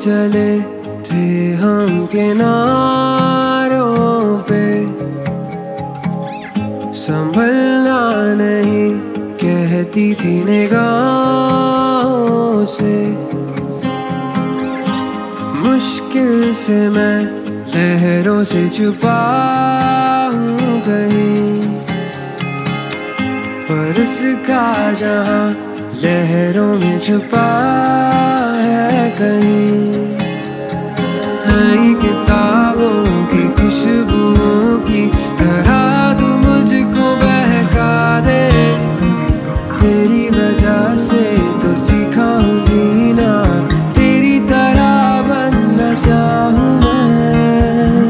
चले थे हम किनारों पे, संभलना नहीं कहती थी निगाहों से। मुश्किल से मैं लहरों से छुपा हूँ कहीं, पर इसका जहां लहरों में छुपा है कहीं। नई किताबों की खुशबुओं की तरह तू मुझको बहका दे, तेरी वजह से तो सीखा हूँ जीना, तेरी तरह बनना चाहूँ मैं।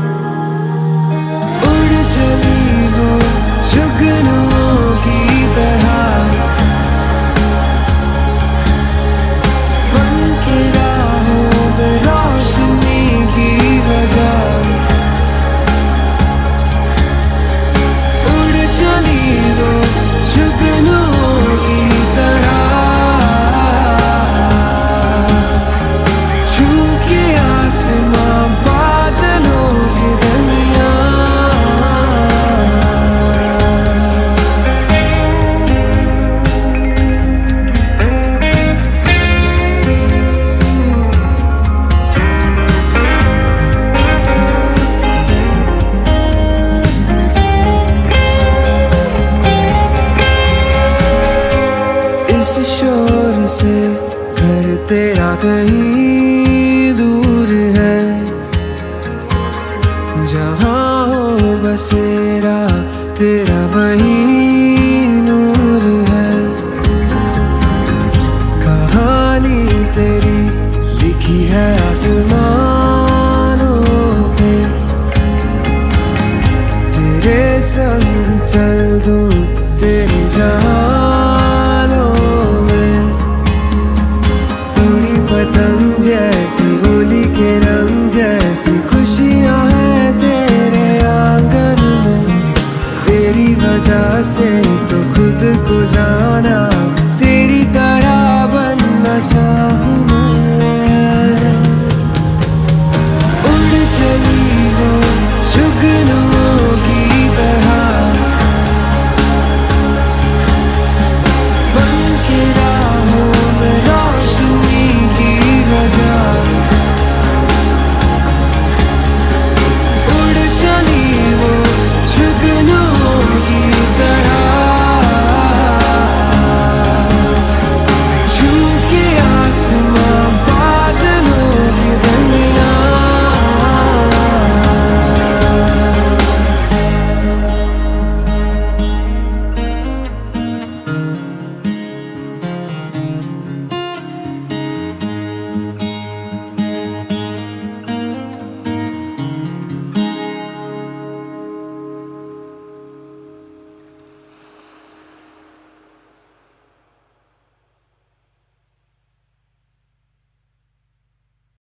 उड़ चली वो जुगनुओं की तरह, बन के राहों में रोशनी की वजह। उड़ चली वो जुगनुओं की तरह, छू के आसमां बादलों के दरमियां। इस शोर से घर तेरा कहीं दूर है, जहाँ हो बसेरा तेरा वही नूर है। कहानी तेरी लिखी है आसमानों पे, तेरे संग चल दूं तेरे जहानों में। उड़ी पतंग जैसी होली के रंग जैसी खुशियां हैं तेरे आंगन में, तेरी वजह से तो खुद को जाना